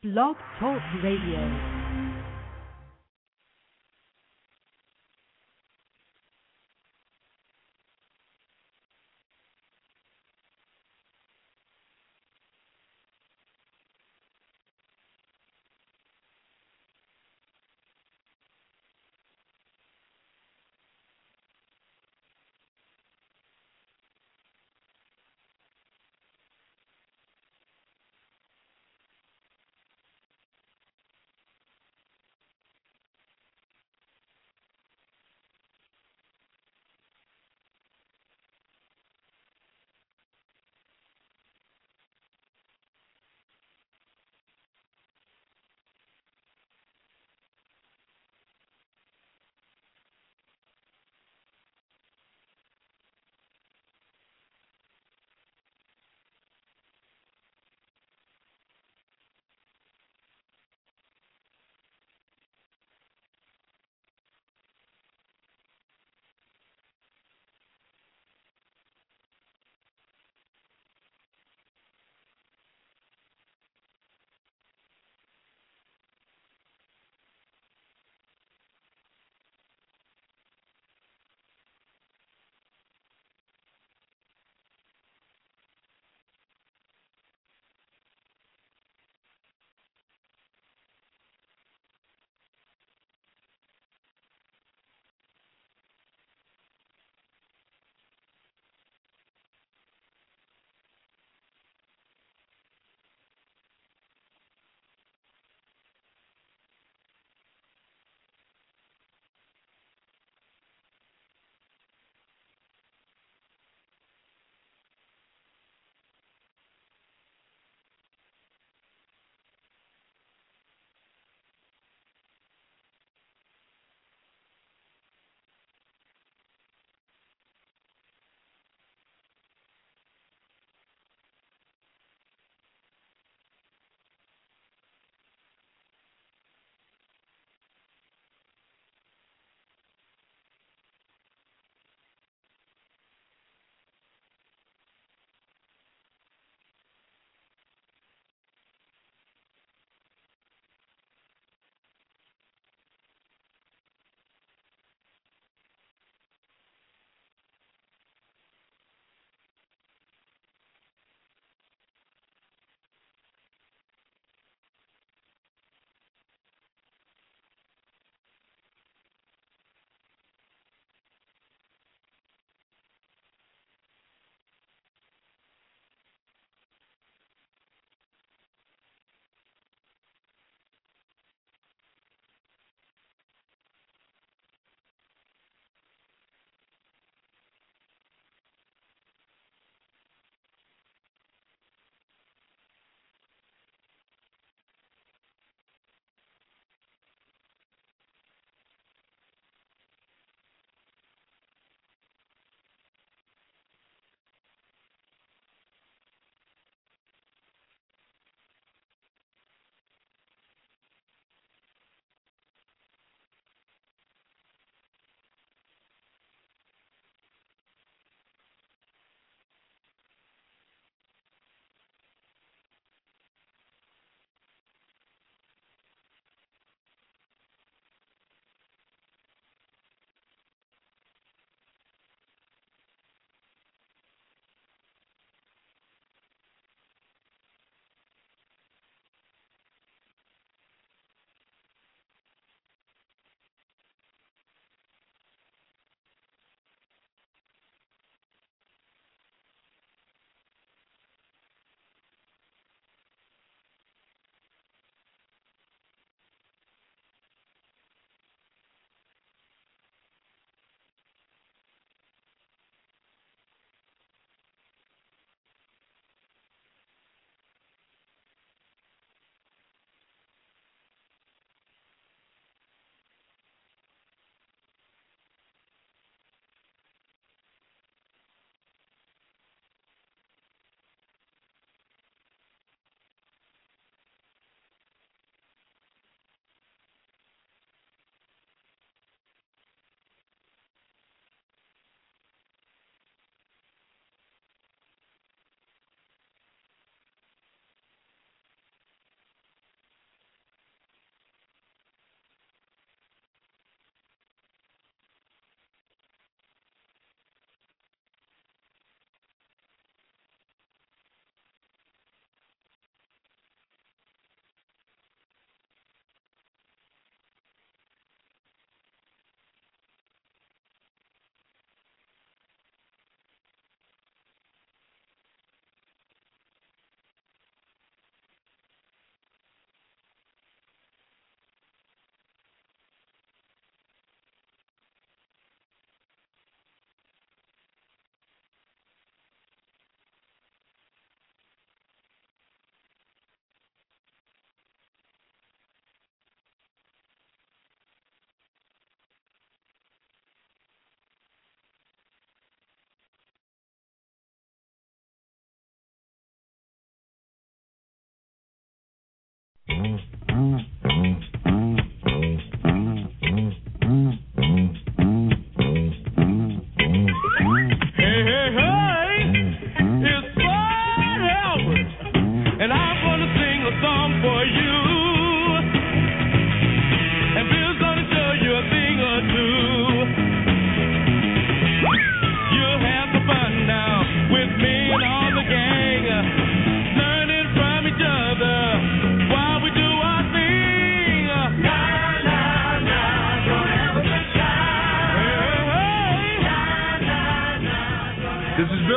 Blog Talk Radio.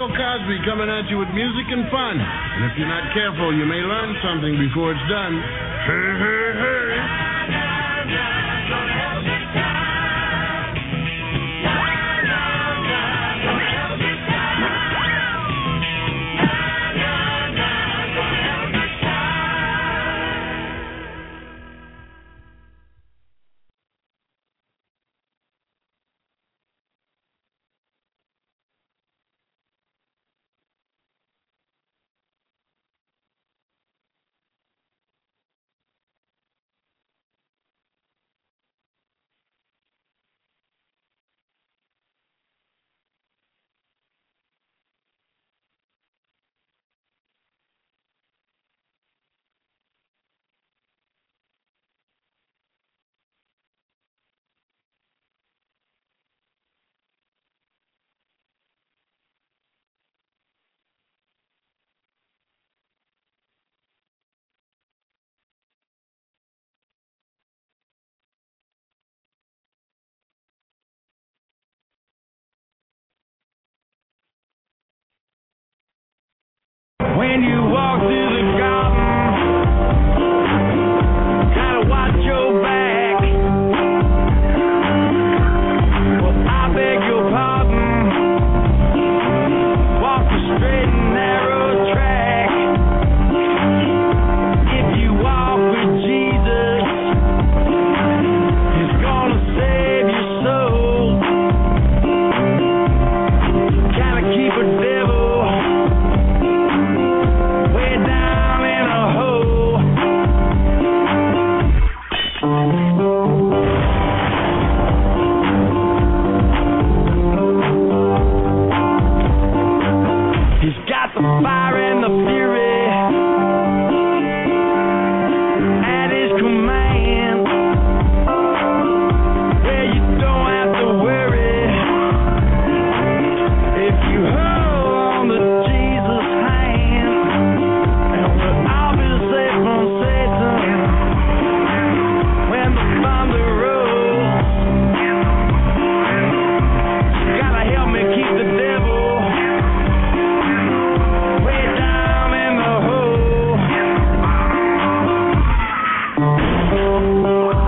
Bill Cosby coming at you with music and fun. And if you're not careful, you may learn something before it's done. Hey, hey, hey. When you walk through the garden, gotta watch your back. Well, I beg your pardon. Walk the straight and narrow track. If you walk with Jesus, He's gonna save your soul. Gotta keep a devil way down in a hole. He's got the fire and the fury at his command, where you don't have to worry if you hold on to Jesus' hand. And we'll all be safe from Satan when the thunder rolls. You gotta help me keep the devil way down in the hole.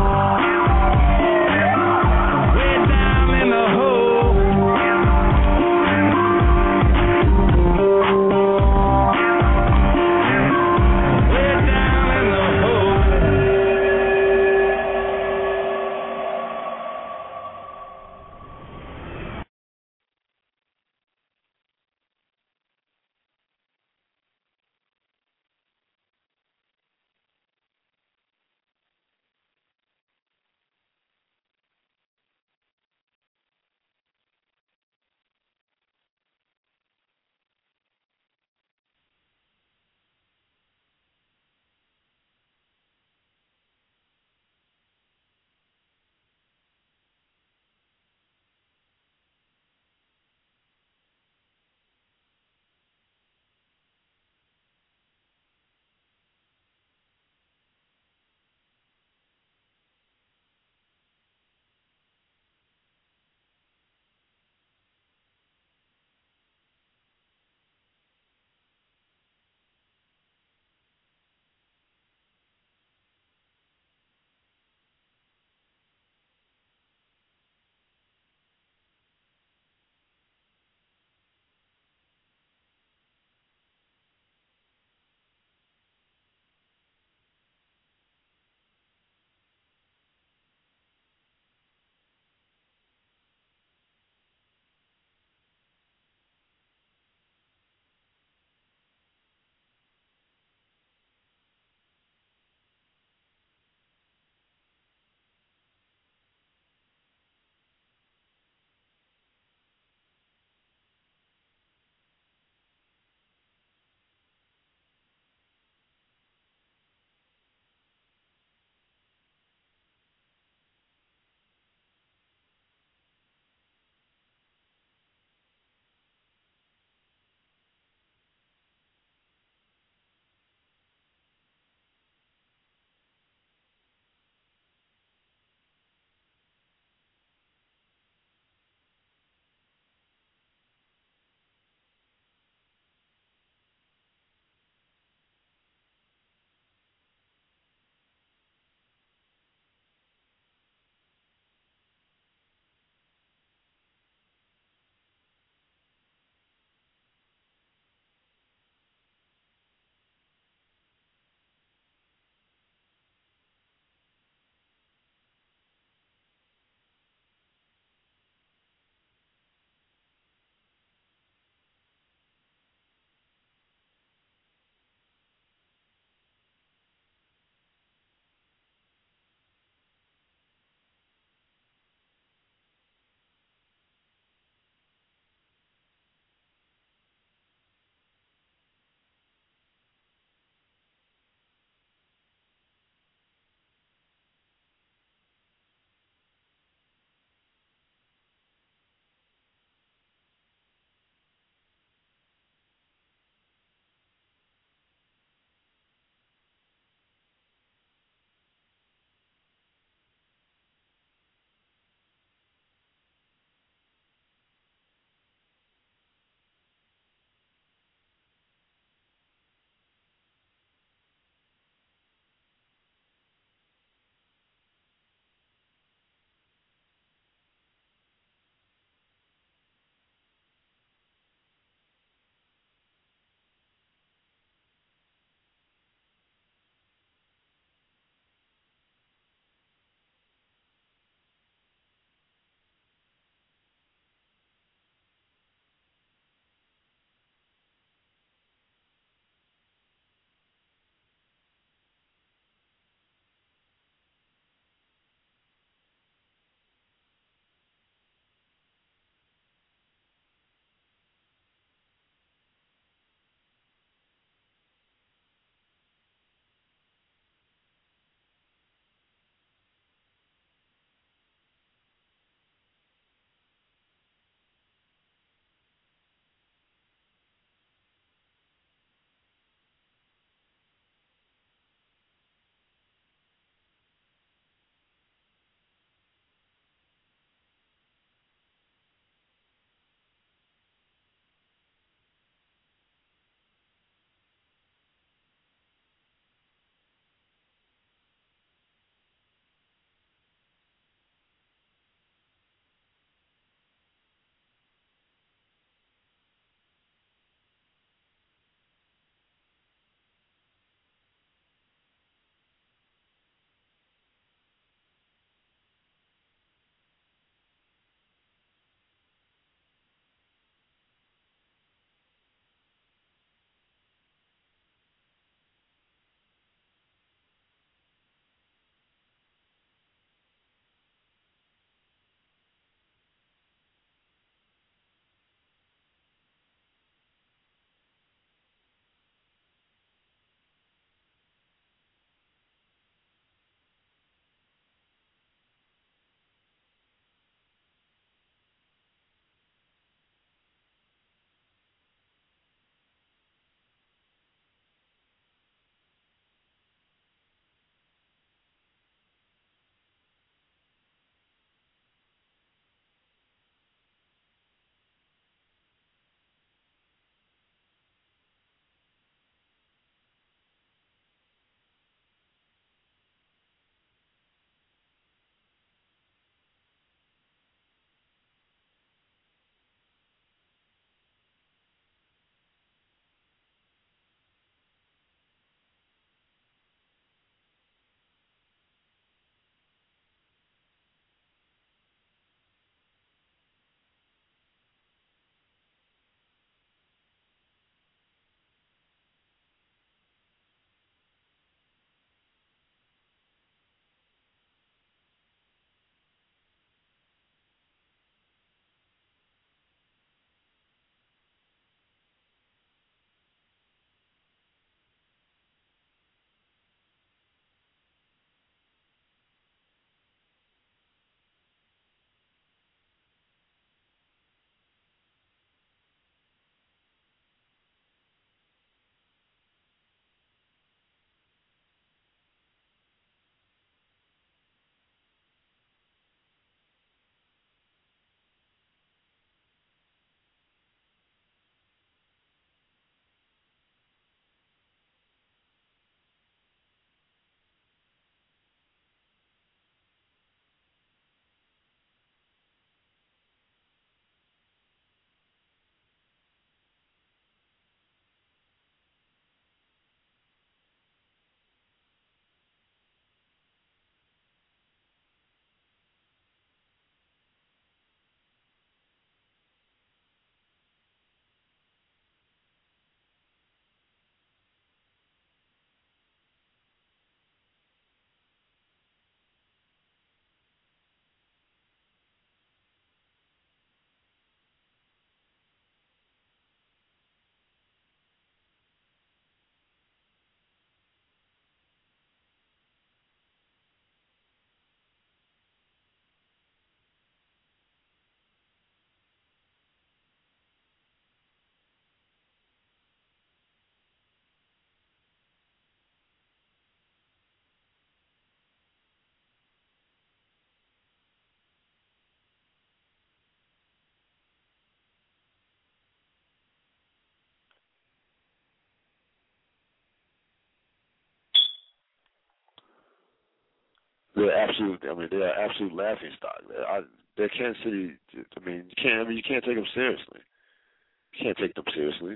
they're absolute. I mean, they're absolute laughing stock. They're Kansas City. I mean, you can't take them seriously. You can't take them seriously.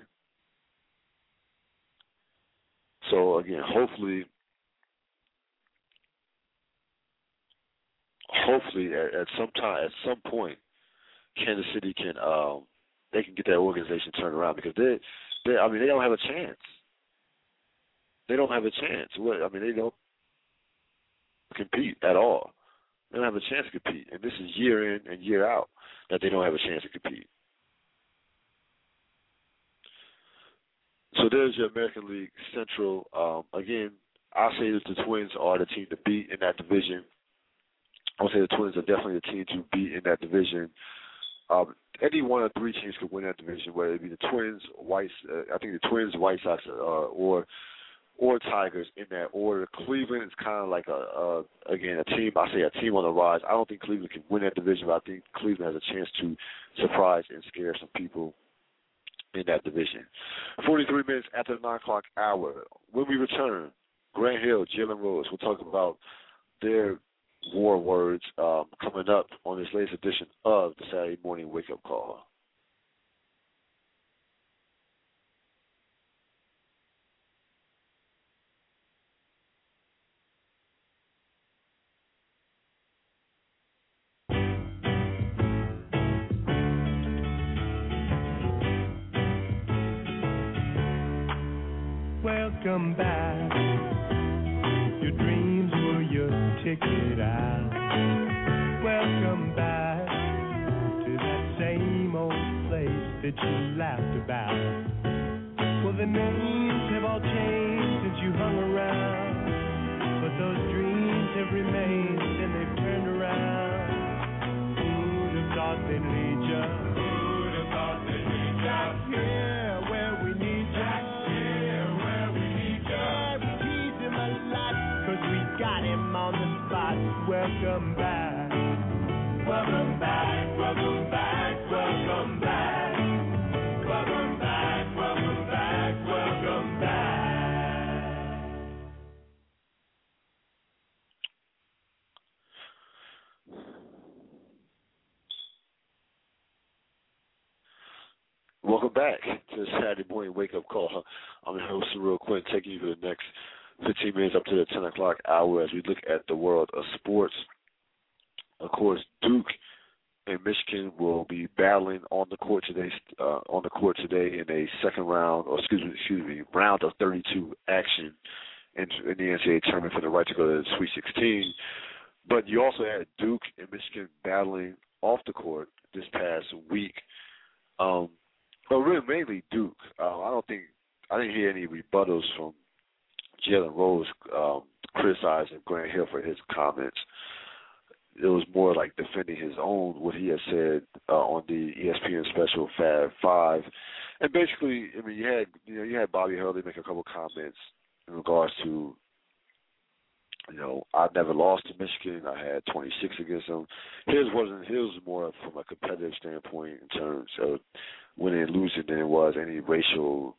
So again, hopefully at some point, Kansas City can they can get that organization turned around, because they don't have a chance. They don't have a chance. They don't compete at all. They don't have a chance to compete, and this is year in and year out that they don't have a chance to compete. So there's your American League Central. Again, I'll say that the Twins are the team to beat in that division. I would say the Twins are definitely the team to beat in that division. Any one of three teams could win that division, whether it be the Twins, I think the Twins, White Sox, or Tigers in that order. Cleveland is kind of like a team. I say a team on the rise. I don't think Cleveland can win that division, but I think Cleveland has a chance to surprise and scare some people in that division. 43 minutes after the 9 o'clock hour. When we return, Grant Hill, Jalen Rose, we'll talk about their war words coming up on this latest edition of the Saturday Morning Wake Up Call. Welcome back. Your dreams were your ticket out. Welcome back to that same old place that you laughed about. Well, the names have all changed since you hung around, but those dreams have remained and they've turned around. Who'd have thought they'd lead you? Who'd have thought they'd lead you? Out here where we need you. Got him on the spot. Welcome back. Welcome back. Welcome back. Welcome back. Welcome back. Welcome back. Welcome back. Welcome back to the Saturday Morning Wake Up Call. I'm your host, Real Quinn, taking you for the next 15 minutes up to the 10 o'clock hour as we look at the world of sports. Of course, Duke and Michigan will be battling on the court today. In a second round, round of 32 action in the NCAA tournament for the right to go to the Sweet 16. But you also had Duke and Michigan battling off the court this past week. But really, mainly Duke. I didn't hear any rebuttals from Jalen Rose criticizing Grant Hill for his comments. It was more like defending his own, what he had said on the ESPN special Fab Five. And basically, I mean, you had Bobby Hurley make a couple comments in regards to, I never lost to Michigan. I had 26 against them. His was more from a competitive standpoint in terms of winning and losing than it was any racial.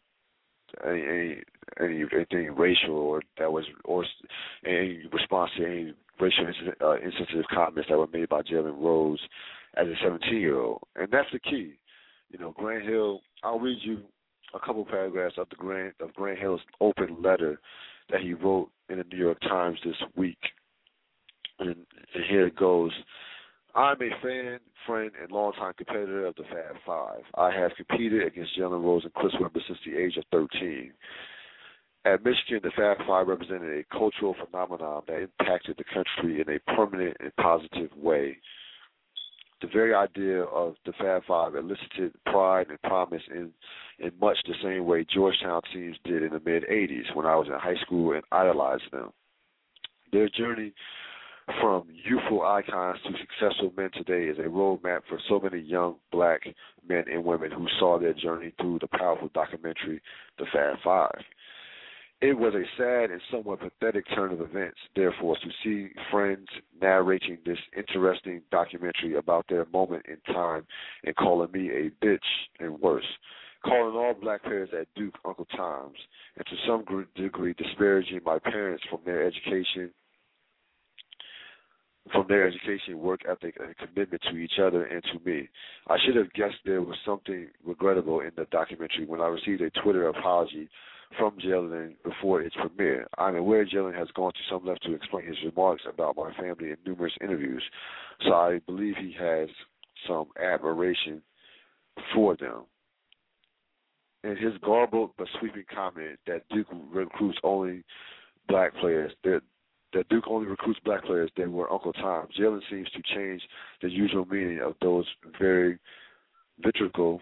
Anything racial or any response to any racial insensitive comments that were made by Jalen Rose as a 17-year-old, and that's the key. Grant Hill. I'll read you a couple paragraphs of Grant Hill's open letter that he wrote in the New York Times this week, and here it goes. I'm a fan, friend, and longtime competitor of the Fab Five. I have competed against Jalen Rose and Chris Webber since the age of 13. At Michigan, the Fab Five represented a cultural phenomenon that impacted the country in a permanent and positive way. The very idea of the Fab Five elicited pride and promise in much the same way Georgetown teams did in the mid-'80s when I was in high school and idolized them. Their journey from youthful icons to successful men today is a roadmap for so many young black men and women who saw their journey through the powerful documentary, The Fab Five. It was a sad and somewhat pathetic turn of events, therefore, to see friends narrating this interesting documentary about their moment in time and calling me a bitch and worse, calling all black players at Duke Uncle Toms, and to some degree disparaging my parents from their education from their education, work ethic, and commitment to each other and to me. I should have guessed there was something regrettable in the documentary when I received a Twitter apology from Jalen before its premiere. I'm aware Jalen has gone to some length to explain his remarks about my family in numerous interviews, so I believe he has some admiration for them. And his garbled but sweeping comment that Duke recruits only black players, that Duke only recruits black players that were Uncle Tom. Jalen seems to change the usual meaning of those very vitriol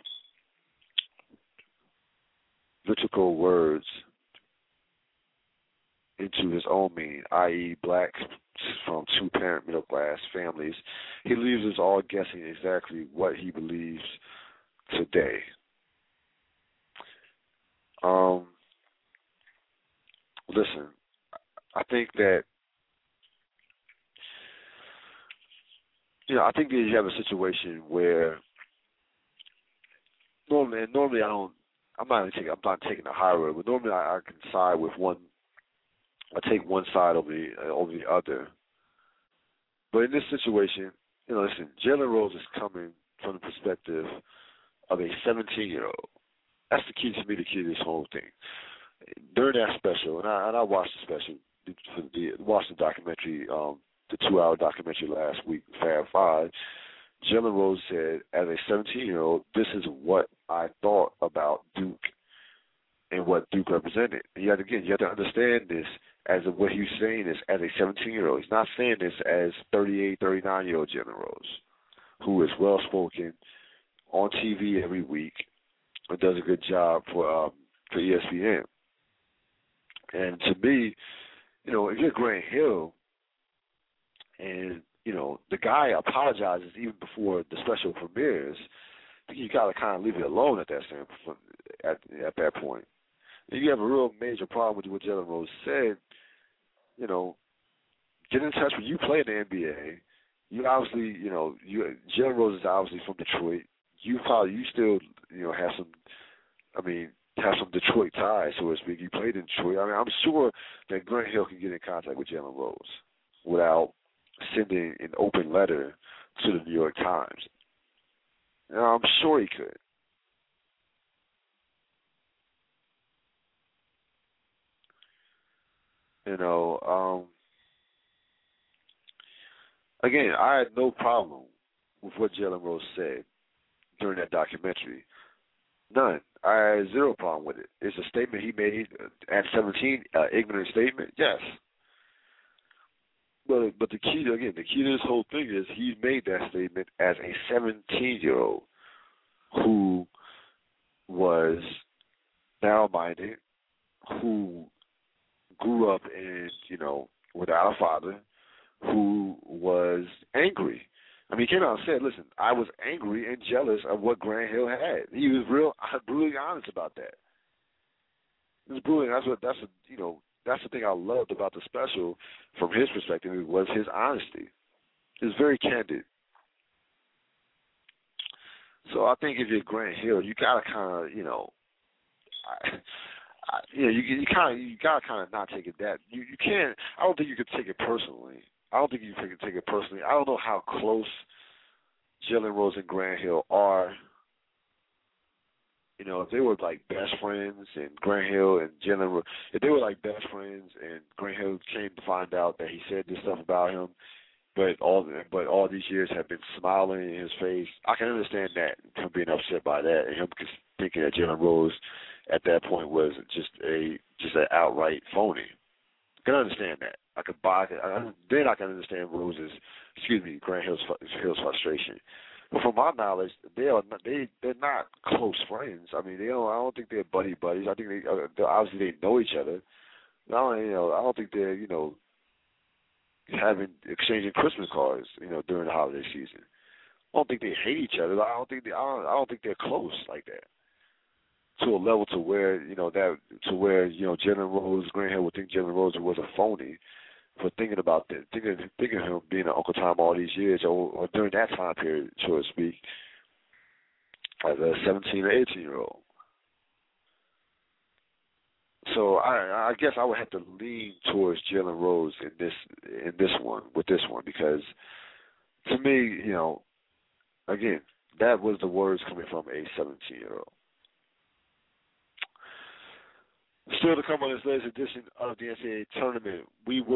words into his own meaning, i.e. blacks from two-parent middle-class families. He leaves us all guessing exactly what he believes today. Listen, I think that, I think that you have a situation where normally I'm not taking the high road, but normally I can side with one. I take one side over the other. But in this situation, listen, Jalen Rose is coming from the perspective of a 17-year-old. That's the key to this whole thing. During that special, and I watched the special, watched the documentary, the 2-hour documentary last week, Fab Five. Jalen Rose said, as a 17-year-old, this is what I thought about Duke and what Duke represented. And you have to understand this as what he's saying is as a 17-year-old. He's not saying this as 38, 39-year-old Jalen Rose, who is well-spoken on TV every week and does a good job for ESPN. And to me, if you're Grant Hill and, the guy apologizes even before the special premieres, I think you got to kind of leave it alone at that point. If you have a real major problem with what Jalen Rose said, get in touch when you play in the NBA. You obviously, Jalen Rose is obviously from Detroit. You still, have some Detroit ties, so to speak. You played in Detroit. I'm sure that Grant Hill can get in contact with Jalen Rose without sending an open letter to the New York Times. I'm sure he could. Again, I had no problem with what Jalen Rose said during that documentary. None. I had zero problem with it. It's a statement he made at 17, ignorant statement, yes. But the key to this whole thing is he made that statement as a 17-year-old who was narrow-minded, who grew up without a father, who was angry. He came out and said, listen, I was angry and jealous of what Grant Hill had. He was brutally honest about that. It was brutally. That's the thing I loved about the special from his perspective was his honesty. It was very candid. So I think if you're Grant Hill, you gotta kind of, you gotta kind of not take it that you can't. I don't think you could take it personally. I don't know how close Jalen Rose and Grant Hill are. If they were like best friends and Grant Hill and Jalen Rose, if they were like best friends and Grant Hill came to find out that he said this stuff about him, but all these years have been smiling in his face, I can understand that, him being upset by that, and him thinking that Jalen Rose at that point was just an outright phony. I can understand that. Then I can understand Grant Hill's frustration. But from my knowledge, they're not close friends. I don't think they're buddies. I think they obviously they know each other. I don't think they're exchanging Christmas cards during the holiday season. I don't think they hate each other. I don't think they're close like that to a level to where Jalen Rose, Grant Hill would think Jalen Rose was a phony for thinking about that, thinking of him being an Uncle Tom all these years, or during that time period, so to speak, as a 17 or 18-year-old. So I guess I would have to lean towards Jalen Rose in this one because to me, again, that was the words coming from a 17-year-old. Still to come on this latest edition of the NCAA tournament,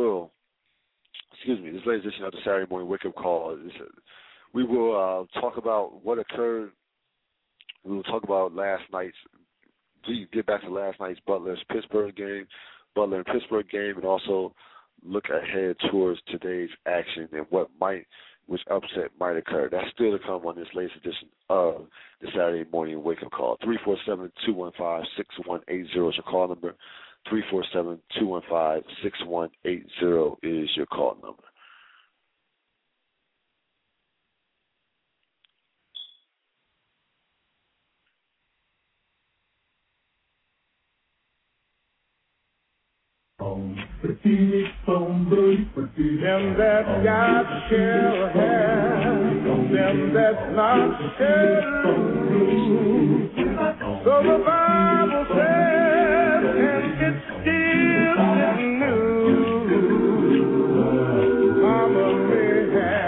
this latest edition of the Saturday Morning Wake Up Call, we will talk about what occurred. We will talk about last night's. We get back to last night's Butler and Pittsburgh game, and also look ahead towards today's action and which upset might occur. That's still to come on this latest edition of the Saturday Morning Wake Up Call. 347-215-6180 is your call number. 347-215-6180 is your call number. Them that got shall have, them that's not shall lose. So the Bible says, and it's still new. Mama may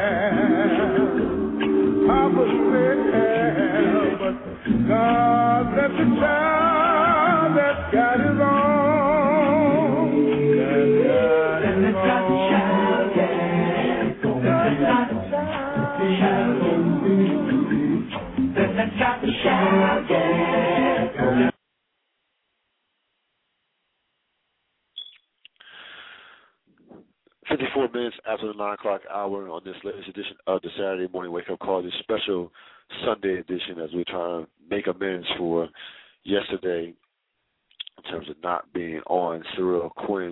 have, Papa may have, but God let the child that got his own. Got the shout, yeah. 54 minutes after the 9 o'clock hour on this latest edition of the Saturday Morning Wake Up Call, this special Sunday edition as we try to make amends for yesterday in terms of not being on. Cyril Quinn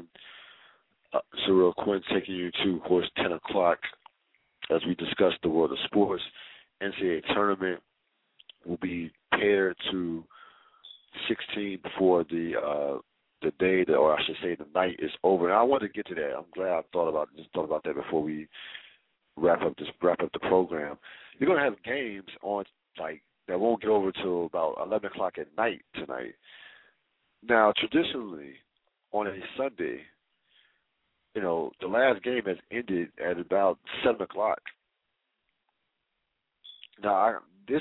taking you to, of course, 10 o'clock as we discuss the world of sports. NCAA tournament will be paired to 16 before the day, or I should say the night is over. And I want to get to that. I'm glad I thought about that before we wrap up the program. You're going to have games on that won't get over till about 11 o'clock at night tonight. Now, traditionally, on a Sunday, the last game has ended at about 7 o'clock. Now, I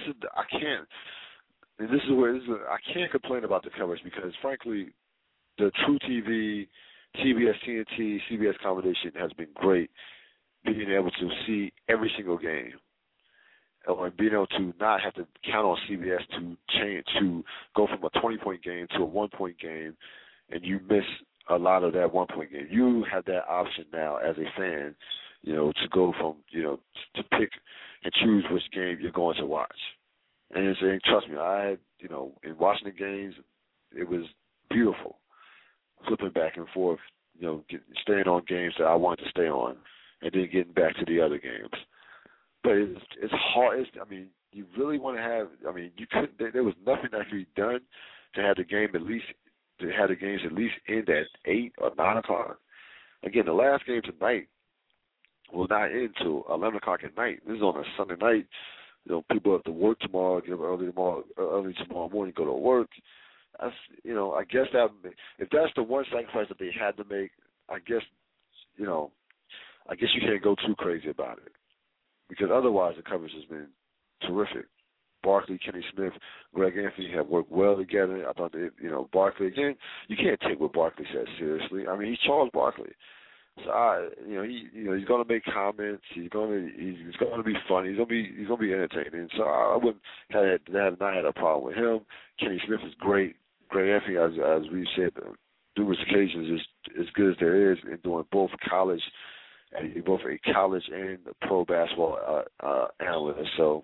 can't complain about the coverage because, frankly, the True TV, TBS TNT, CBS combination has been great. Being able to see every single game, or being able to not have to count on CBS to go from a 20-point game to a 1-point game, and you miss a lot of that 1-point game. You have that option now as a fan, to go from to pick and choose which game you're going to watch. And trust me, I had, in watching the games, it was beautiful, flipping back and forth, staying on games that I wanted to stay on, and then getting back to the other games. But it's hard. You really want to have. You couldn't. There was nothing that could be done to have the games at least end at 8 or 9 o'clock. Again, the last game tonight will not end till 11 o'clock at night. This is on a Sunday night. People have to work tomorrow, get up early tomorrow morning, go to work. I guess that if that's the one sacrifice that they had to make, I guess you can't go too crazy about it, because otherwise the coverage has been terrific. Barkley, Kenny Smith, Greg Anthony have worked well together. I thought Barkley, again, you can't take what Barkley says seriously. He's Charles Barkley. So he's going to make comments. He's going to be funny. He's going to be entertaining. So I wouldn't have not had a problem with him. Kenny Smith is great. Greg Anthony, as we said, numerous occasions, is as good as there is in doing both a college and a pro basketball analyst. So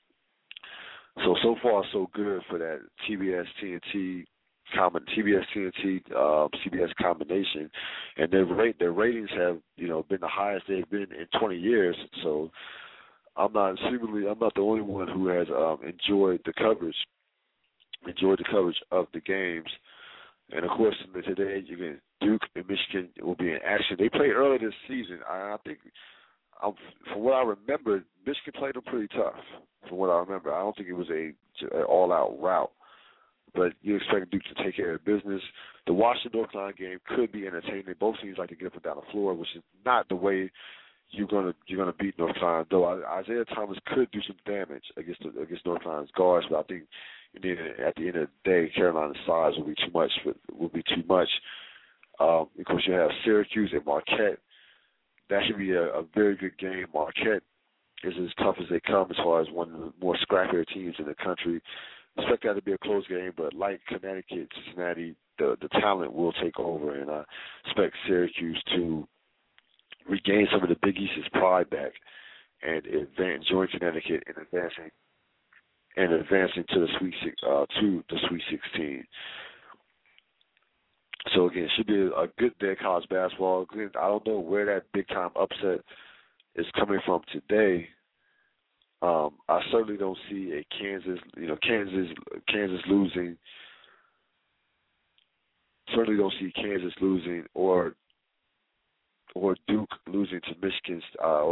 far so good for that TBS TNT CBS combination, and their ratings have been the highest they've been in 20 years. So I'm not the only one who has enjoyed the coverage of the games. And of course today, again, Duke and Michigan will be in action. They played earlier this season. I think, from what I remember, Michigan played them pretty tough. From what I remember, I don't think it was an all-out rout. but you expect Duke to take care of business. The Washington North Carolina game could be entertaining. Both teams like to get up and down the floor, which is not the way you're gonna beat North Carolina. Though Isaiah Thomas could do some damage against North Carolina's guards, but I think at the end of the day, Carolina's size will be too much. Of course, you have Syracuse and Marquette. That should be a very good game. Marquette is as tough as they come as far as one of the more scrappier teams in the country. I expect that to be a close game, but like Connecticut, Cincinnati, the talent will take over, and I expect Syracuse to regain some of the Big East's pride back and join Connecticut in advancing to the Sweet 16. So again, it should be a good day of college basketball. Again, I don't know where that big time upset is coming from today. I certainly don't see a Kansas losing. Certainly don't see Kansas losing or Duke losing to Michigan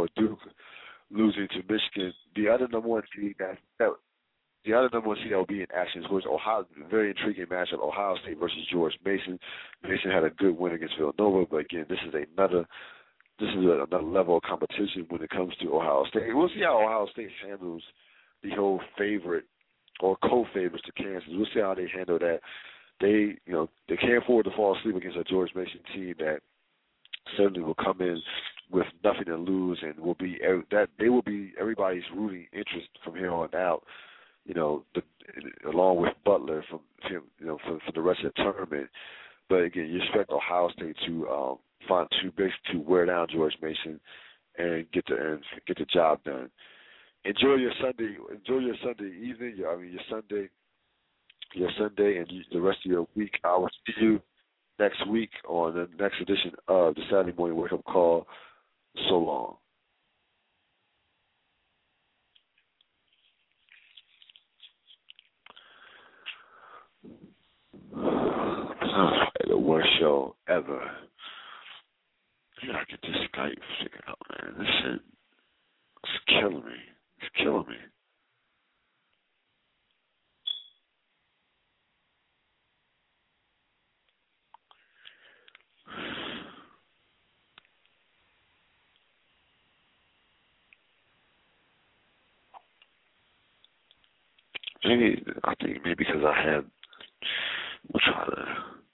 The other number one seed that will be in action is Ohio. Very intriguing matchup: Ohio State versus George Mason. Mason had a good win against Villanova, but again, this is another level of competition when it comes to Ohio State. We'll see how Ohio State handles the whole favorite or co-favorites to Kansas. We'll see how they handle that. They can't afford to fall asleep against a George Mason team that certainly will come in with nothing to lose and they will be everybody's rooting interest from here on out. Along with Butler for the rest of the tournament. But again, you expect Ohio State to find two bigs to wear down George Mason and get the job done. Enjoy your Sunday evening. Your Sunday, and the rest of your week. I will see you next week on the next edition of the Saturday Morning Wake Up Call. So long. The worst show ever. I gotta get this Skype figured out, man. This shit is killing me. It's killing me. I think maybe because I had. We'll try to.